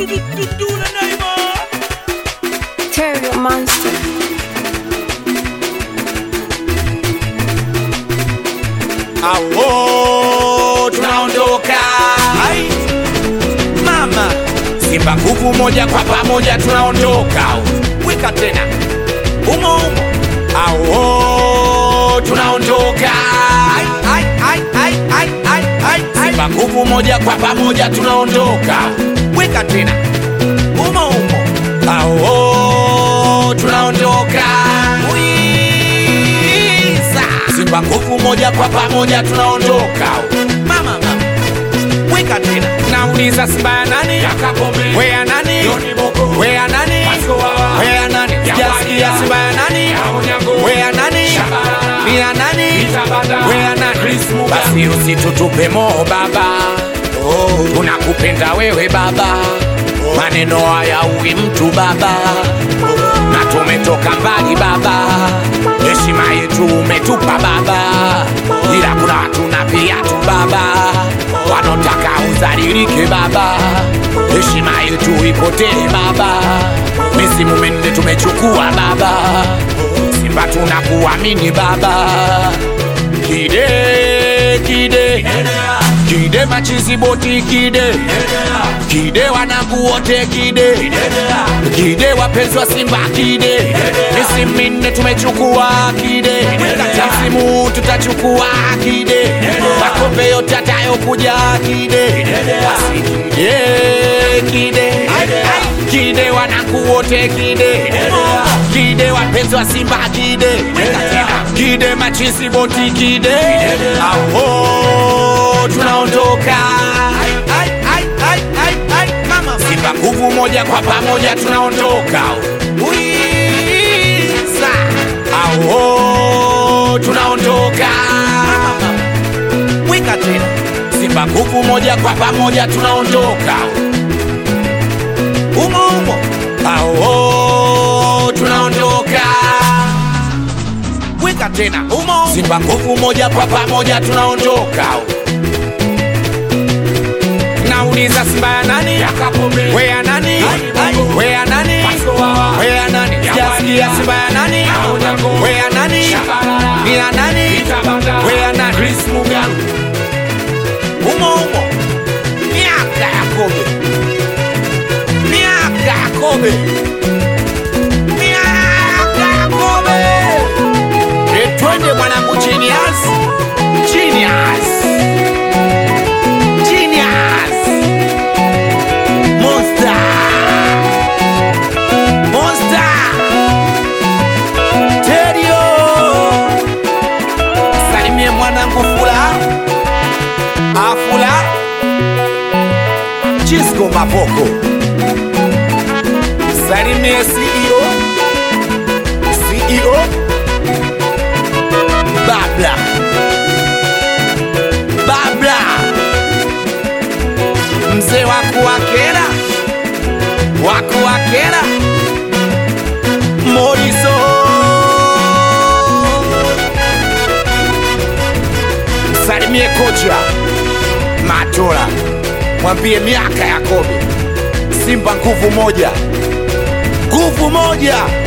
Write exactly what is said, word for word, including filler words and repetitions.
Terrio Monster. Awo, tunaondoka. Hai mama, Simba nguvu moja, kwa pamoja tunaondoka. Wika tena umo umo. Awo, tunaondoka. Hai hai hai hai hai hai hai. Simba nguvu moja, kwa pamoja tunaondoka. Wika tena umo umo. Awo, tunaondoka. Simba nguvu moja, kwa pamoja tunaondoka. Mama mama, weka tena. Nauliza Simba ya nani? Yakakome. We ya nani? Yoni Boko. We ya nani? Maskoa. We ya nani? Jasikia Simba ya nani? Yaonyago. We ya nani? Shabara. Ni ya nani? Itabada. We ya nani? Krismu. Basi usitutupe moho baba. Oh, tunakupenda wewe baba. Oh, maneno haya uwi mtu baba. Oh, na tumetoka mbali baba. Heshima yetu umetupa baba, ila kuna watu na viatu baba, wanotaka uzalilike baba. Heshima yetu ipotee baba, misimu minne tumechukua baba. Simba tunakuamini baba. Kide kide kide machizi boti kide kide wanangu wote kide kide wapenzi wa Simba kide. Misimu minne tumechukua kide, msimu tutachukua kide, makombe yote atayokuja kide. Basi kide kide kide wanangu wote kide kide wapenzi wa Simba kide kide machizi boti kide. Aho, tunaondoka. Simba nguvu moja, kwa pamoja tunaondoka. Uiza. Aho, tunaondoka. Weka tena. Simba nguvu moja, kwa pamoja tunaondoka. Umo umo. Aho, tunaondoka. Weka tena. Umo. Simba nguvu moja, kwa pamoja tunaondoka. Nauliza Simba ya nani? Yakakome. We ya nani? We ya nani? We ya nani? Jasikia Simba ya nani? We ya nani? Ni ya nani? We ya nani? Krismu galu umo umo. Miaka ya Kobe, miaka ya Kobe, miaka ya Kobe. Twende mwanangu, genius, genius, genius, monster, monster, Terrio. Salimie mwanangu Fula, Afula, Chisco Mapoko. Salimie C E O, C E O Babla, Babla, mzee waku wakera, waku wakera, Moriso. Salimie kocha Matola, mwambie miaka ya Kobe. Simba nguvu moja, nguvu moja.